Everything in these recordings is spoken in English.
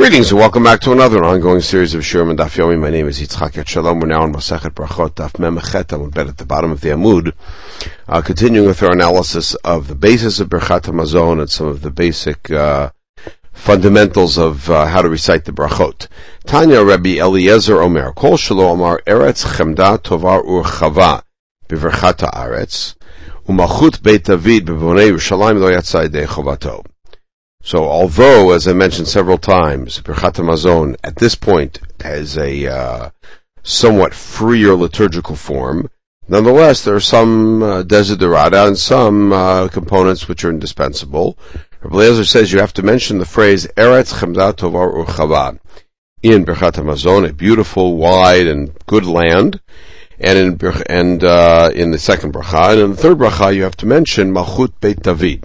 Greetings and welcome back to another ongoing series of Shurim and Daf Yomi. My name is Yitzchak Shalom. We're now on Masechet Brachot, Daf Mem Chet Amud Bet at the bottom of the Amud, continuing with our analysis of the basis of Birchat HaMazon and some of the basic fundamentals of how to recite the Brachot. Tanya Rabbi Eliezer Omer, Kol Shelo Omar Eretz Chemda Tovar Urchava B'Virchat HaAretz U'Malchut Beit David B'Bonei Yerushalayim Lo Yatzai Yedei Chovato. So although, as I mentioned several times, Birchat HaMazon at this point has a somewhat freer liturgical form, nonetheless there are some desiderata and some components which are indispensable. Rabbi Eliezer says you have to mention the phrase Eretz Chemda Tovar Urchava in Birchat HaMazon, a beautiful, wide, and good land, and in the second bracha, and in the third bracha you have to mention Malchut Beit David.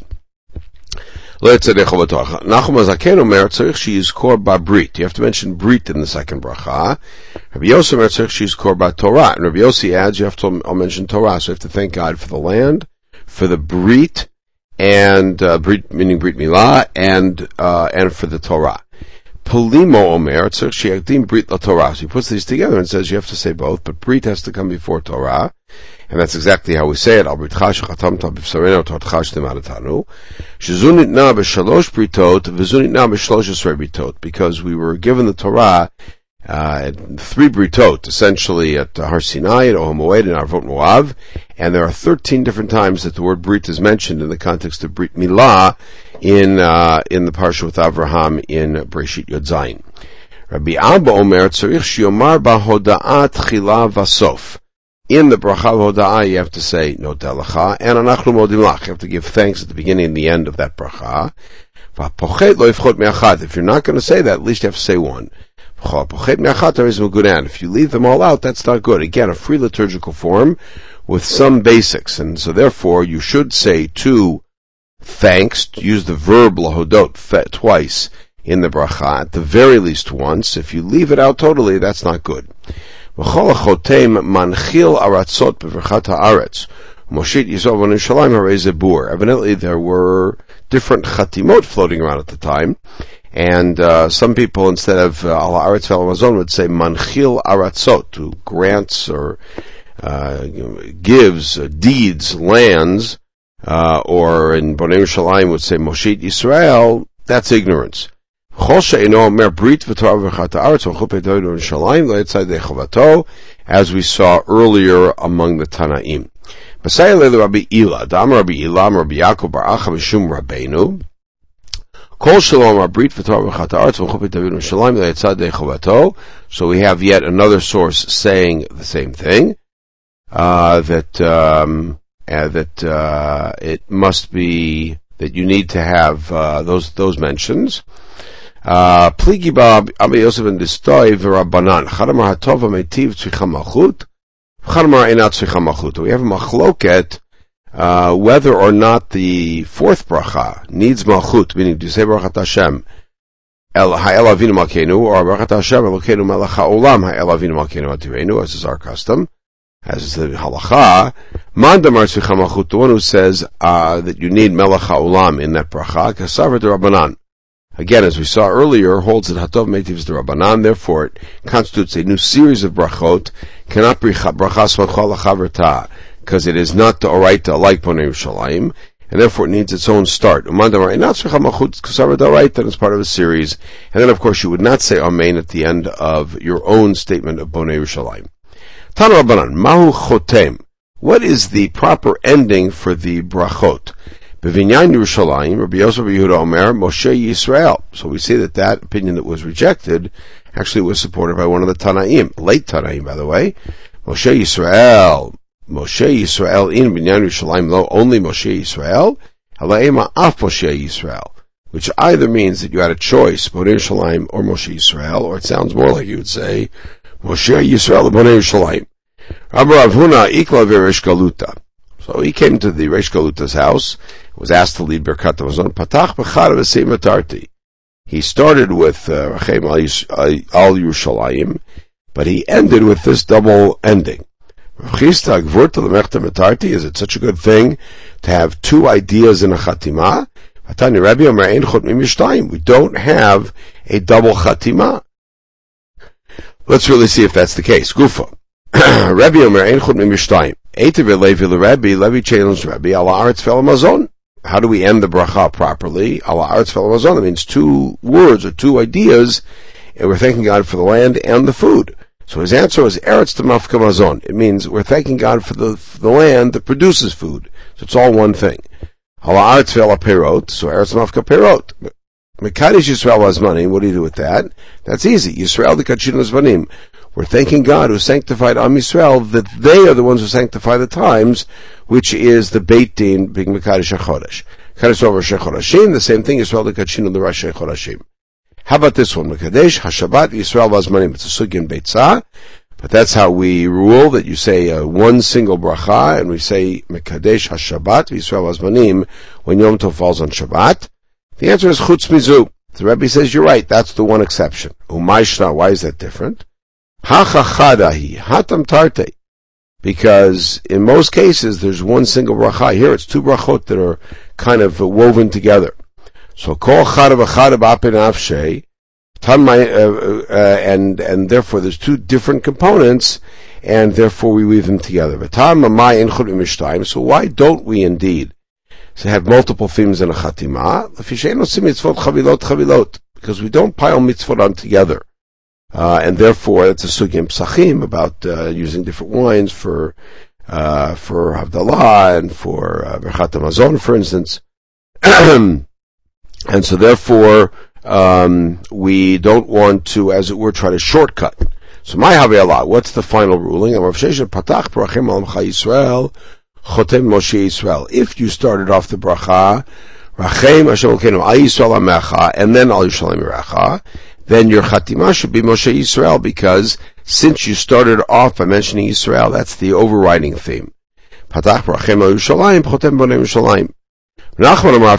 Nachum HaZaken Omer tzarich sheyizkor b'brit. You have to mention brit in the second bracha. Rabbi Yossi Omer tzarich sheyizkor b'Torah. And Rabbi Yossi adds you have to mention Torah. So you have to thank God for the land, for the brit, and brit meaning brit milah, and for the Torah. Polimo Omer tzarich sheyakdim brit laTorah. So he puts these together and says you have to say both, but brit has to come before Torah. And that's exactly how we say it. Al britcha shechatamta b'v'sarena u'tortcha sh'tematanu. Shezu nitna b'shalosh britot v'zu nitna b'shalosh esrei britot. Because we were given the Torah three britot, essentially at Har Sinai, at Ohel Moed, and Arvot Moav. And there are 13 different times that the word brit is mentioned in the context of Brit Milah in the Parsha with Avraham in Breshit Yod Zayin. Rabbi Abba Omer tzarich sheyomar b'hoda'at tchila v'sof. In the bracha hoda'ah, you have to say Nodeh Lecha, and Anachnu Modim Lach. You have to give thanks at the beginning and the end of that bracha. If you're not going to say that, at least you have to say one. If you leave them all out, that's not good. Again, a free liturgical form with some basics, and so therefore you should say two thanks, use the verb lahodot twice in the bracha, at the very least once. If you leave it out totally, that's not good. Evidently there were different chatimot floating around at the time, and some people instead of al haaretz ve'al hamazon would say manchil aratzot, who grants or gives deeds, lands, or in Bonei Yerushalayim would say Moshe Yisrael. That's ignorance. As we saw earlier among the Tanaim. So we have yet another source saying the same thing, that it must be that you need to have those mentions. Pligi ba Abba Yosef and Distoy v'Rabbanan. Chadamar hatova meitiv tzricha malchut. Chadamar einat tzricha malchut. We have a machloket whether or not the fourth bracha needs malchut, meaning do you say Baruch Hashem El Ha'el Avinu Malkeinu, or Baruch Hashem Elokeinu Melech HaOlam Ha'el Avinu Malkeinu Atirenu, as is our custom, as is the halacha. Mandamar tzricha malchut, the one who says that you need Melech HaOlam in that bracha, kasavar d'Rabbanan. Again, as we saw earlier, holds that Hatov Meitiv is the Rabbanan, therefore it constitutes a new series of brachot, cannot be brachas v'chol chaverta, because it is not the oraita like Bonei Yerushalayim, and therefore it needs its own start. Umandamar not tzricha malchut kasaver d'oraita, then it's part of a series, and then of course you would not say Amen at the end of your own statement of Bonei Yerushalayim. Tanu Rabbanan, Mahu Chotem. What is the proper ending for the brachot? B'vinyan Yerushalayim, Rabbi Yosef Yehuda Omer, Moshe Yisrael. So we see that opinion that was rejected actually was supported by one of the Tanaim, late Tanaim, by the way. Moshe Yisrael in B'vinyan Yerushalayim, lo, only Moshe Yisrael, Halaema af Moshe Yisrael, which either means that you had a choice, Bonei Yerushalayim or Moshe Yisrael, or it sounds more like you would say, Moshe Yisrael or Bonei Yerushalayim. Rabbi Rav Huna ikla v'Reish Galuta. So he came to the Reish Galuta's house, was asked to lead Birkat HaMazon. Patach b'chad v'seim atarti. He started with Rachem al Yerushalayim, but he ended with this double ending. Is it such a good thing to have two ideas in a chatima? We don't have a double chatima? Let's really see if that's the case. Gufa. Rabbi Omer, ein chut mimishtayim. Eitev Levi l'Rebbe, Levi challenged Rabbi, ala aretz fel mazon. How do we end the bracha properly? Ala aretz fel mazon. It means two words or two ideas, and we're thanking God for the land and the food. So his answer was eretz t'mafka mazon. It means we're thanking God for the land that produces food. So it's all one thing. Ala aretz fel perot. So eretz t'mafka perot. Mekadesh Yisrael Azmanim. What do you do with that? That's easy. Yisrael the Kachin Azmanim. We're thanking God who sanctified Am Yisrael, that they are the ones who sanctify the times, which is the Beit Din being Mekadesh HaChodesh. Mekadesh over Rosh Chodashim, the same thing, Yisrael the Kachin and the Rosh Chodashim. How about this one? Mekadesh HaShabbat Yisrael Azmanim. It's a Sugin Beitzah, but that's how we rule, that you say one single bracha, and we say Mekadesh HaShabbat Yisrael Azmanim when Yom Tov falls on Shabbat. The answer is Chutz Mizu. The Rebbe says you're right, that's the one exception. Umayshna, why is that different? Ha-cha-chadahi, hatam tarte. Because in most cases there's one single bracha. Here it's two brachot that are kind of woven together. So kol chada v'chada b'apen avshei, and therefore there's two different components, and therefore we weave them together. So why don't we indeed have multiple themes in a chatima? Because we don't pile mitzvot on together. And therefore, it's a sugim psachim about using different wines for Havdalah and for Berchat HaMazon, for instance. And so therefore, we don't want to, as it were, try to shortcut. So my Havelah, what's the final ruling? If you started off the bracha, Rachem Hashem Elokeinu al Yisrael Amecha, and then al Yisrael Iracha, then your Chatima should be Moshe Yisrael, because since you started off by mentioning Yisrael, that's the overriding theme. Patach Rachem al Yisraelim, Chotem Bonei Yisraelim. Rav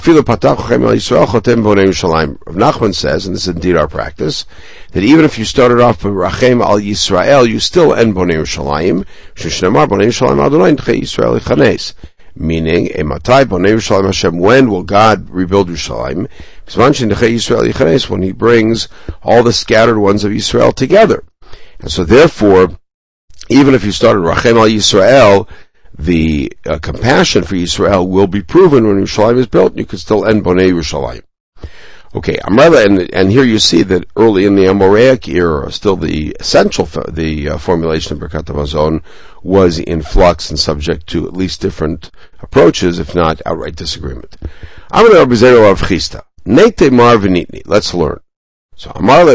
Nachman says, and this is indeed our practice, that even if you started off with Rachem al Yisrael, you still end Bonei Yisraelim, Sheshnemar Bonei Yisraelim Adonai Nchei Yisrael Yichanes. Meaning, Matai Bonei Yisraelim Hashem, when will God rebuild Yisraelim? When He brings all the scattered ones of Yisrael together. And so therefore, even if you started Rachem al Yisrael, the compassion for Yisrael will be proven when Yerushalayim is built. You can still end Bonei Yerushalayim. Okay, and here you see that early in the Amoraic era, still the essential, the formulation of Berkat HaMazon was in flux and subject to at least different approaches, if not outright disagreement. Let's learn. So,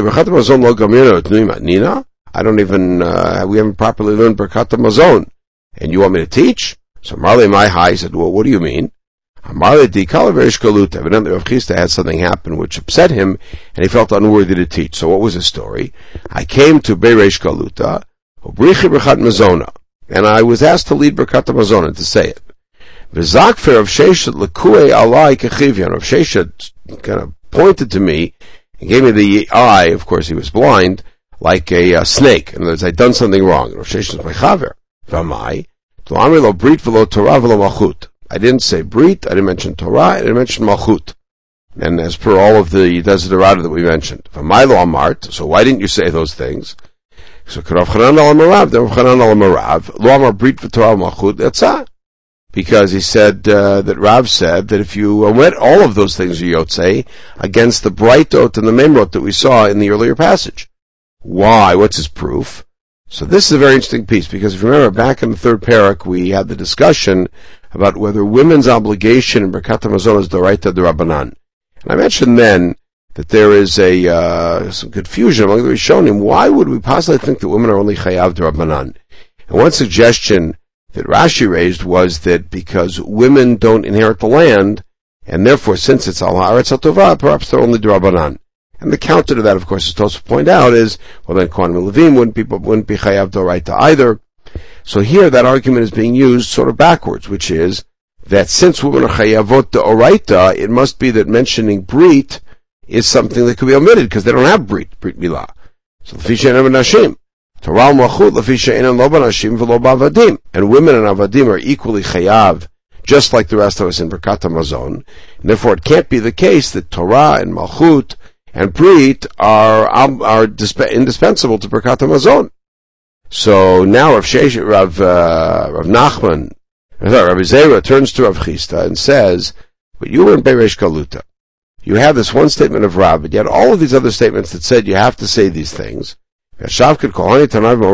I don't even, we haven't properly learned Berkat HaMazon. And you want me to teach? So Marley my high said, well, what do you mean? Evidently Rav Chisda had something happen which upset him, and he felt unworthy to teach. So what was his story? I came to Bereish Galuta, and I was asked to lead Berkat HaMazon, to say it. Rav Sheshet kind of pointed to me and gave me the eye. Of course, he was blind, like a snake. In other words, I'd done something wrong. Rav Sheshet was my chaver. I didn't say Brit, I didn't mention Torah, I didn't mention Malchut. And as per all of the desiderata that we mentioned. So why didn't you say those things? So Rav Chanan al Marav, then Rav Chanan al Marav, Lo Amar Brit v'Torah Malchut, that's it. Because he said, that Rav said that if you omit all of those things, Yotzei, against the Brightot and the Memrot that we saw in the earlier passage. Why? What's his proof? So this is a very interesting piece, because if you remember back in the third parak, we had the discussion about whether women's obligation in Berkat HaMazon is Doraita D'Rabbanan. And I mentioned then that there is some confusion among the Rishonim. Why would we possibly think that women are only Chayav D'Rabbanan? And one suggestion that Rashi raised was that because women don't inherit the land, and therefore since it's Al Haaretz HaTovah, perhaps they're only D'Rabbanan. And the counter to that, of course, as Tosfos pointed out, is, well, then Kohanim and Levim wouldn't be Chayav D'Oraita either. So here, that argument is being used sort of backwards, which is that since women are Chayavot D'Oraita, it must be that mentioning Brit is something that could be omitted, because they don't have Brit Milah. So, L'fi she'enan b'nashim. Torah Malchut, L'fi she'enan lo b'nashim v'lo b'avadim. And women and Avadim are equally Chayav, just like the rest of us in Berkat HaMazon. And therefore, it can't be the case that Torah and Malchut and Brit are indispensable to Birkat HaMazon. So now Rav Nachman, Rabbi Zera turns to Rav Chisda and says, but you were in Beresh Galuta. You have this one statement of Rav, but yet all of these other statements that said you have to say these things. You ignored all the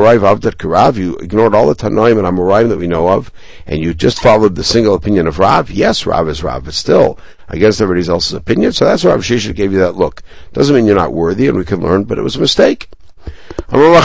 Tanaim and Amoraim that we know of, and you just followed the single opinion of Rav. Yes, Rav is Rav, but still against everybody else's opinion. So that's why Rav Sheshet gave you that look. Doesn't mean you're not worthy, and we can learn, but it was a mistake. And we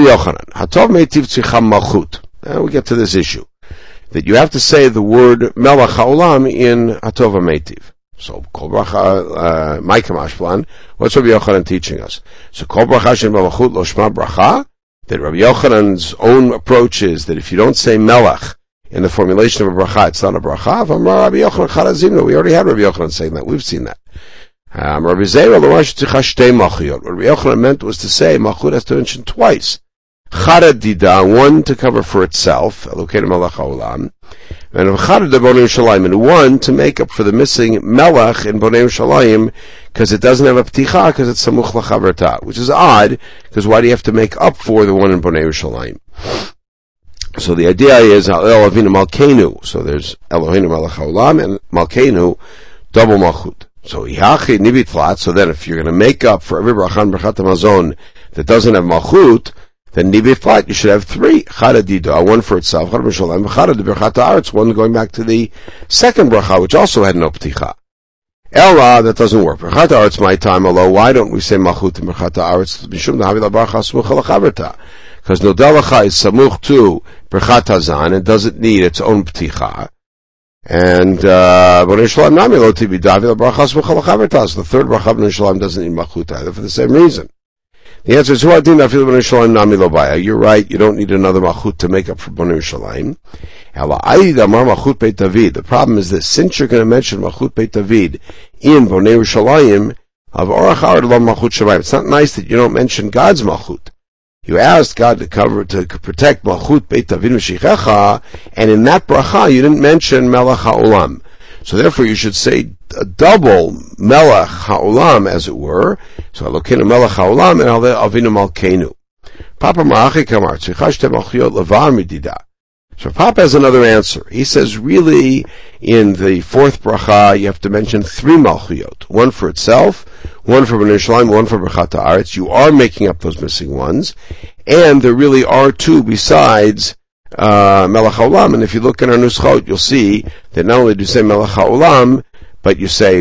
get to this issue that you have to say the word Melech HaOlam in Hatov HaMeitiv. So, Kol Bracha, my Kamashplan, what's Rabbi Yochanan teaching us? So, Kol Bracha Shem Malachut Lo Shma Bracha, that Rabbi Yochanan's own approach is that if you don't say Melech in the formulation of a bracha, it's not a bracha. Rabbi Yochanan Charazimno, we already had Rabbi Yochanan saying that, we've seen that. Rabbi Zera L'Rosh Tzicha Shtei Malchuyot. What Rabbi Yochanan meant was to say, Malchut has to mention twice. Chara Dida, one to cover for itself, Elokeinu Melech HaOlam, and one to make up for the missing Melech in Bonei Yerushalayim, because it doesn't have a Pticha, because it's Samuch L'Chaverta, which is odd, because why do you have to make up for the one in Bonei Yerushalayim? So the idea is El Avinu Malkeinu. So there's Eloheinu Melech HaOlam and Malkeinu, double Malchut. So Yachi Nibit Flat. So then if you're going to make up for every bracha and Birkat HaMazon that doesn't have Malchut, then Nibit Flat, you should have three. Chara Dida, one for itself, Chara B'Shalom, Chara de Birkat HaAretz, one going back to the second bracha, which also had no Pticha. Ella, that doesn't work. Birkat HaAretz, my time, although why don't we say Malchut in Birkat HaAretz? Mishum Dahavi LaBarcha Smuch L'Chaverta. Because Nodelecha is Samuch to Birkat HaZan, and doesn't need its own Pticha. And Bonei Yerushalayim Nami Lo Tibi Dahavi LaBarcha Smuch L'Chaverta. So the third bracha of Bonei Yerushalayim doesn't need Malchut either, for the same reason. The answer is, you're right, you don't need another Malchut to make up for Bonei Yerushalayim. The problem is that since you're going to mention Malchut Beit David in Bonei Yerushalayim, it's not nice that you don't mention God's Malchut. You asked God to protect Malchut Beit David Meshichecha, and in that bracha you didn't mention Melech HaOlam. So therefore you should say a double Melech HaOlam, as it were. So Elokeinu Melech HaOlam and Avinu Malkeinu. Papa Marachi Kamar Tzrichashte Malchiot Levar Midida. So Papa has another answer. He says really in the fourth bracha you have to mention three Malchiot. One for itself, one for Bonei Yerushalayim, one for Birkat HaAretz. You are making up those missing ones. And there really are two besides Melech HaOlam, and if you look in our Nuschot, you'll see that not only do you say Melech HaOlam, but you say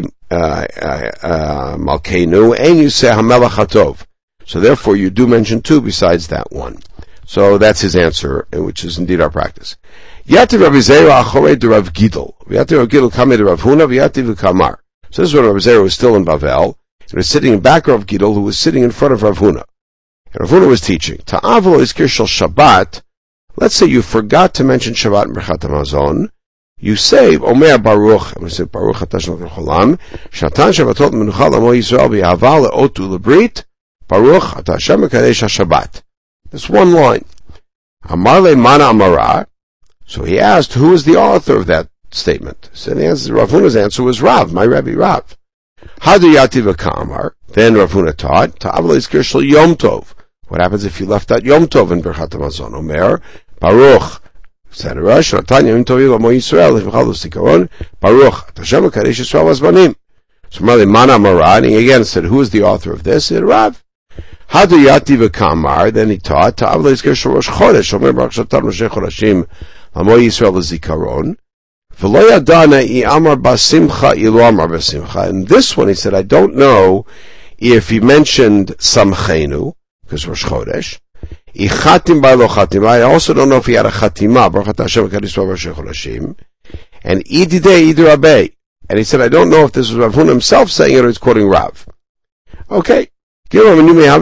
Malkeinu, and you say HaMelech HaTov. So therefore you do mention two besides that one. So that's his answer, which is indeed our practice. Yativ Rabbi Zera Achorei de Rav Gidol. Yativ Rav Gidol Kamei de Rav Huna, Yativ Kamar. So this is when Rabbi Zera was still in Bavel, and was sitting in back of Rav Gidol, who was sitting in front of Rav Huna. And Rav Huna was teaching. Ta'avlo Izkir Shel Shabbat. Let's say you forgot to mention Shabbat in Birkat HaMazon. You say, Omer Baruch, I'm going to say Baruch Atah Shalom Cholam, Shatan Shabbatot Menucha L'Amo Yisrael B'Yahava Le'otu L'Brit, Baruch Atah Hashem Mekadesh HaShabbat. That's one line. Amar Le Mana Amara. So he asked, who is the author of that statement? So the answer, Rav Huna's answer was Rav, my Rebbe Rav. Hadu Yativ Kamar. Then Rav Huna taught, Ta'avlo Yizkir Shel Yom Tov. What happens if you left out Yom Tov in Birkat HaMazon? Omer Baruch, etc. Shnatanya Yom Tov L'Amo Yisrael L'Michal L'Zikaron Baruch Hashem Mekadesh Yisrael Azmanim. So Mali Mana Marad, and he again said, who is the author of this? He said, Rav. Hadu Yati V'Kamar, then he taught, Ta'avlo Yizkir Shel Rosh Chodesh, Omer Baruch Shatan Rosh Chodeshim L'Amo Yisrael L'Zikaron V'lo Yadana I Amar Basimcha Ilu Amar Basimcha. And this one he said, I don't know if he mentioned Samchenu, because Rosh Chodesh. I also don't know if he had a chatima, Baruch Hashem Mekadesh Rosh Chodeshim, and ididei idrabei. And he said, I don't know if this was Rav Huna himself saying it or he's quoting Rav. Okay. So he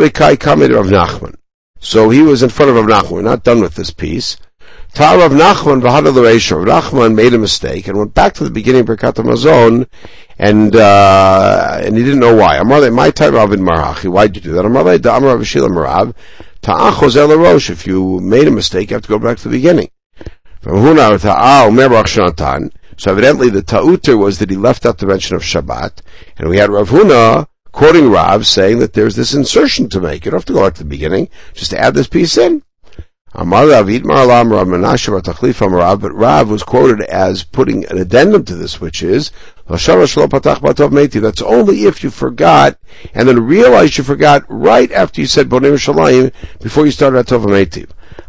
was in front of Rav Nachman. We're not done with this piece. Ta Rav Nachman v'hada l'reisha. Rav Nachman made a mistake and went back to the beginning of Birkat HaMazon, and he didn't know why. Amarle, my time Ravin Marachi. Why did you do that? Amarle, da Amar Rav Shila Marav. Ta'achos el Rosh. If you made a mistake, you have to go back to the beginning. So evidently the ta'uter was that he left out the mention of Shabbat, and we had Rav Huna quoting Rav, saying that there's this insertion to make. You don't have to go back to the beginning, just add this piece in. But Rav was quoted as putting an addendum to this, which is, that's only if you forgot, and then realized you forgot right after you said Bonei Yerushalayim, before you started Atov HaMeitiv.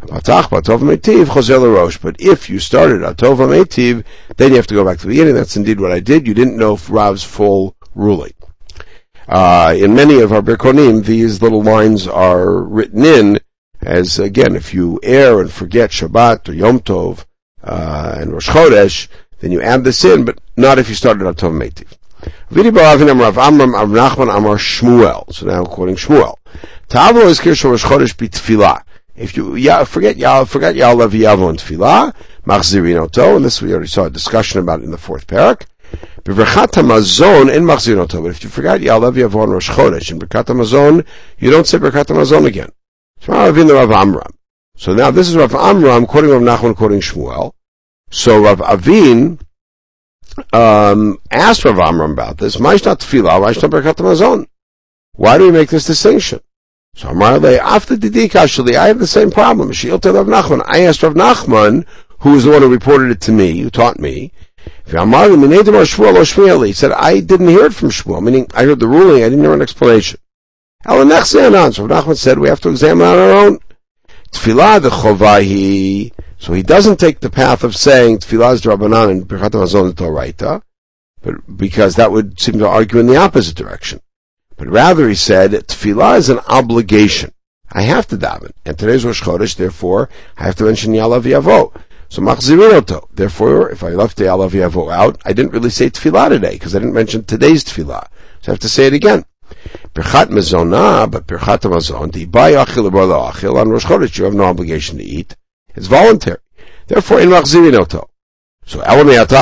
But if you started Atov HaMeitiv, then you have to go back to the beginning. That's indeed what I did. You didn't know Rav's full ruling. In many of our Birkonim, these little lines are written in as, again, if you err and forget Shabbat or Yom Tov and Rosh Chodesh, then you add this in, but not if you started Atov HaMeitiv. Vidi Baravin Rav Amram Rav Nachman Amar Shmuel. So now I'm quoting Shmuel. Ta'avo is Kirshel Rosh Chodesh b'tfilah. If you forgot Ya'alev Yavo in Tfilah, Machzirin Oto, and this we already saw a discussion about in the fourth parak. B'Berchat HaMazon in Machzirin Oto, but if you forgot Ya'alev Yavo in Rosh Chodesh, in Berkat HaMazon, you don't say Berkat HaMazon again. So now this is Rav Amram quoting Rav Nachman quoting Shmuel. So Rav Avin asked Rav Amram about this. Ma'ishna Tfilah, Ma'ishna Berkat HaMazon. Why do we make this distinction? So Amarle, after Didikashali, I have the same problem. Rav Nachman. I asked Rav Nachman, who was the one who reported it to me, who taught me. He said, I didn't hear it from Shmuel, meaning I heard the ruling, I didn't hear an explanation. So Rav Nachman said, we have to examine on our own. Tfilah the chovahi. So he doesn't take the path of saying Tfilah is Rabbanan and Birkat HaMazon is Doraita, but because that would seem to argue in the opposite direction. But rather he said, Tfilah is an obligation. I have to daven. And today's Rosh Chodesh, therefore, I have to mention Ya'alev Yavo. So Machzirin Oto. Therefore, if I left the Ya'alev Yavo out, I didn't really say Tfilah today, because I didn't mention today's Tfilah. So I have to say it again. Birchat Mezonah, but Birchat HaMazon, Di'bai Achil Bar Achil, on Rosh Chodesh, you have no obligation to eat. It's voluntary. Therefore, in Machzirin Oto. So, so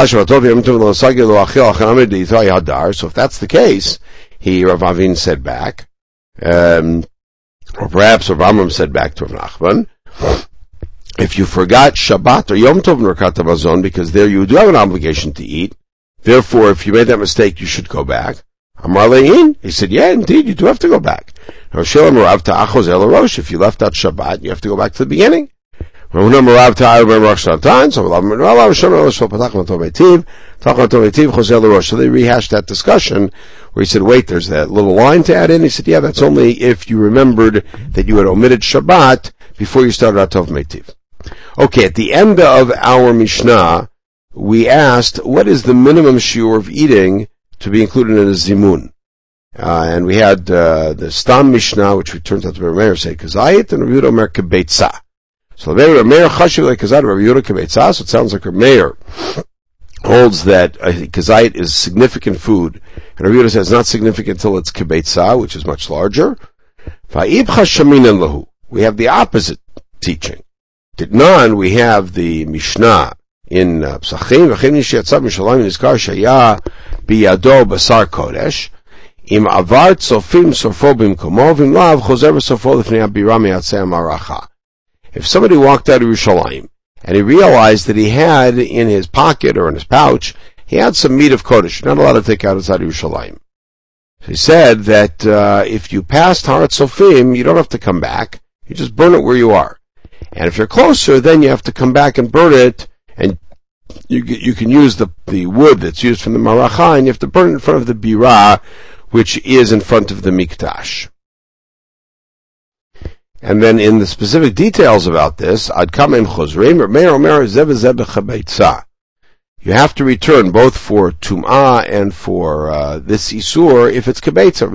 if that's the case, Rav Avin said back, or perhaps Rav Amram said back to Rav Nachman, if you forgot Shabbat or Yom Tov in Birkat HaMazon, because there you do have an obligation to eat, therefore if you made that mistake, you should go back. Amar Le'in, he said, yeah, indeed, you do have to go back. If you left out Shabbat, you have to go back to the beginning. So they rehashed that discussion where he said, wait, there's that little line to add in. He said, yeah, that's only if you remembered that you had omitted Shabbat before you started Atov HaMeitiv. Okay, at the end of our Mishnah, we asked, what is the minimum shiur of eating to be included in a zimun? And we had the Stam Mishnah, which we turned out to be Meir say Kazayit, and Rav Yehuda Omer Kebeitza. So Rav Meir Chashiv like Kazayit, Rav Yehuda Kebeitza, so it sounds like Rav Meir holds that Kazayit is significant food, and Rav Yehuda says it's not significant until it's Kebeitza, which is much larger. Va'ibcha Shaminan Lahu. We have the opposite teaching. Ditnan, we have the Mishnah in Psachim, V'chein Yishiatzav Mishalayim Nizkar Shaya Biyado Basar Kodesh, Im Avar Tzofim Sorfo Bimkomo, Vim Lav Chozer V'Sorfo Lefnei Abira Miyatzei Amaracha. If somebody walked out of Yerushalayim, and he realized that he had in his pocket or in his pouch, he had some meat of Kodesh, you're not allowed to take out outside of Yerushalayim. So he said that if you passed Har Tzofim, you don't have to come back, you just burn it where you are. And if you're closer, then you have to come back and burn it, and you can use the wood that's used from the Maracha, and you have to burn it in front of the Birah, which is in front of the Mikdash. And then in the specific details about this, Ad Kamim Chozreim, you have to return both for Tum'ah and for this Isur if it's Kebeitza.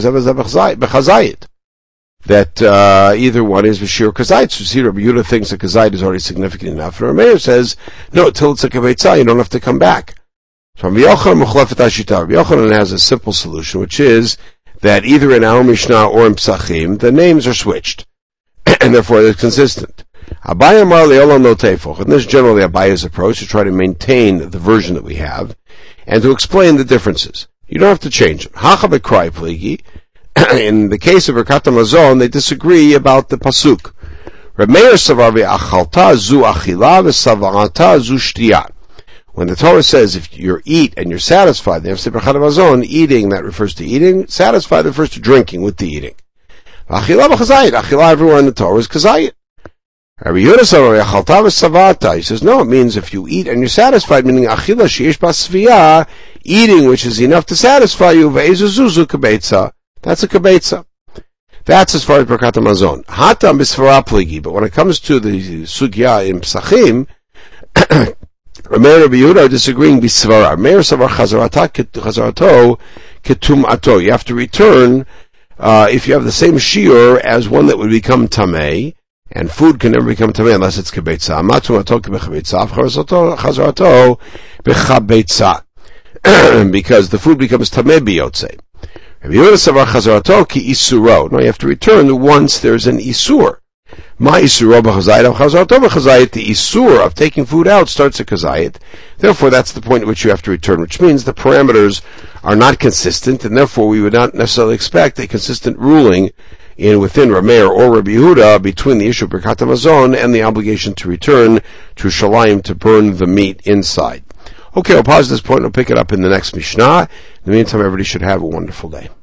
That either one is V'shir Kazait. So see, Rabbi Yehuda thinks that Kazait is already significant enough. And Rabbi Meir says, no, till it's a Kebeitza, you don't have to come back. So Rabbi Yochanan has a simple solution, which is that either in our Mishnah or in Psachim, the names are switched. And therefore it's consistent. Abaye Amar Le'olam Lo Teifoch. And this is generally Abaye's approach, to try to maintain the version that we have, and to explain the differences. You don't have to change them. Hacha B'Krai Pligi. In the case of Birkat HaMazon, they disagree about the pasuk. Reb Meir savar ve'achalta zu achila ve'savarata zu shtiyah. When the Torah says if you eat and you're satisfied, eating, that refers to eating. Satisfied refers to drinking with the eating. Achila everywhere in the Torah is kazayit. Rabbi Yehuda he says, no, it means if you eat and you're satisfied, meaning achila sheish basviyah, eating which is enough to satisfy you, ve'ezuzu kabetza. That's a kabetza. That's as far as Birkat HaMazon. Hatam b'svara pligi, but when it comes to the sugya in Psachim, Rameir Rabbi Yehuda are disagreeing b'svara. Rameir savar chazarato ketum'ato. You have to return, if you have the same shiur as one that would become tamei, and food can never become tamei unless it's kebetza. Matu'ato kebechabetza, chazarato bechabetza. Because the food becomes tamei biyotze. No, you have to return once there's an isur. My isur the isur of taking food out starts at kazayit. Therefore, that's the point at which you have to return, which means the parameters are not consistent, and therefore we would not necessarily expect a consistent ruling within Rameir or Rabbi Yehuda between the issue of Birkat HaMazon and the obligation to return to Shalayim to burn the meat inside. Okay, I'll pause this point and I'll pick it up in the next Mishnah. In the meantime, everybody should have a wonderful day.